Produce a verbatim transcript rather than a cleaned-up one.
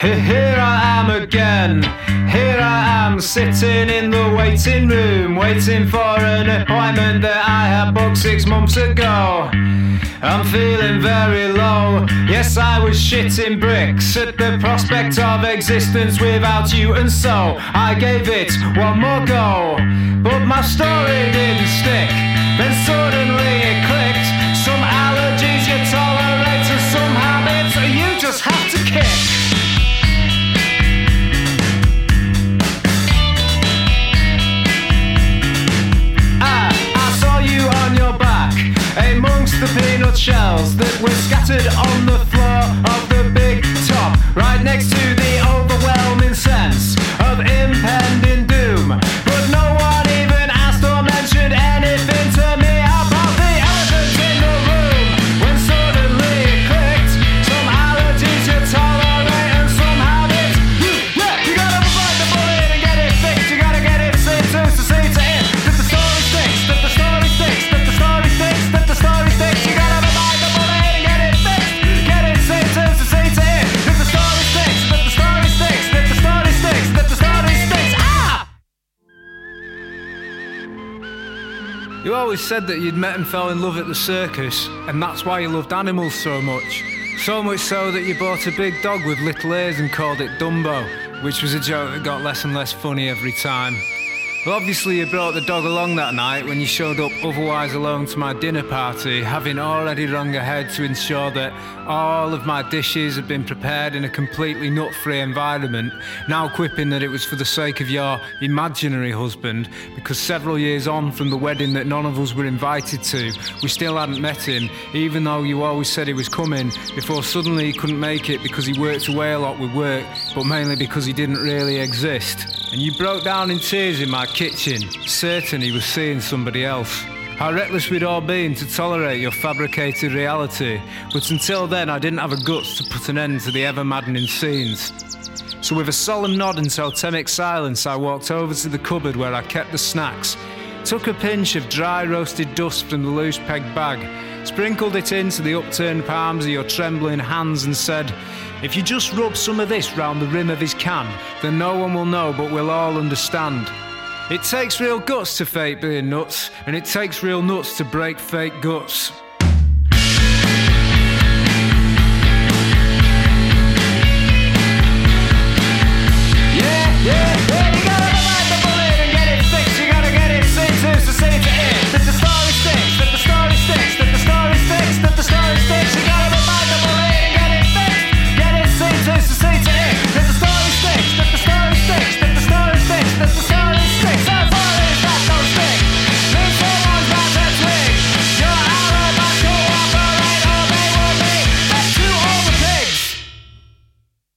Here I am again, here I am sitting in the waiting room, waiting for an appointment that I had booked six months ago. I'm feeling very low, yes I was shitting bricks at the prospect of existence without you, and so I gave it one more go. But my story didn't stick, then suddenly it clicked. Some allergies you tolerate and some habits you just have to kick. Amongst the peanut shells that were scattered on the floor of the big top, right next to the overwhelming sense of impending doom. But no one even asked or mentioned anything to me about the elephant in the room. When suddenly it clicked, some allergies you tolerate and some habits. Yeah, you gotta bite the bullet and get it fixed. You gotta get it seen to to see to it. That the story sticks, that the story sticks, that the story sticks, that the story sticks. You gotta bite the bullet and get it fixed. Get it seen to to see to it. That the story sticks, that the story sticks, that the story sticks, that the story sticks. Ah! You always said that you'd met and fell in love at the circus, and that's why you loved animals so much. So much so that you bought a big dog with little ears and called it Dumbo, which was a joke that got less and less funny every time. Well, obviously you brought the dog along that night when you showed up otherwise alone to my dinner party, having already rung ahead to ensure that all of my dishes had been prepared in a completely nut-free environment, now quipping that it was for the sake of your imaginary husband, because several years on from the wedding that none of us were invited to, we still hadn't met him, even though you always said he was coming, before suddenly he couldn't make it because he worked away a lot with work, but mainly because he didn't really exist. And you broke down in tears in my kitchen, certain he was seeing somebody else. How reckless we'd all been to tolerate your fabricated reality, but until then I didn't have the guts to put an end to the ever-maddening scenes. So with a solemn nod and totemic silence, I walked over to the cupboard where I kept the snacks, took a pinch of dry roasted dust from the loose peg bag, sprinkled it into the upturned palms of your trembling hands and said, "If you just rub some of this round the rim of his can, then no one will know but we'll all understand. It takes real guts to fake being nuts, and it takes real nuts to break fake guts."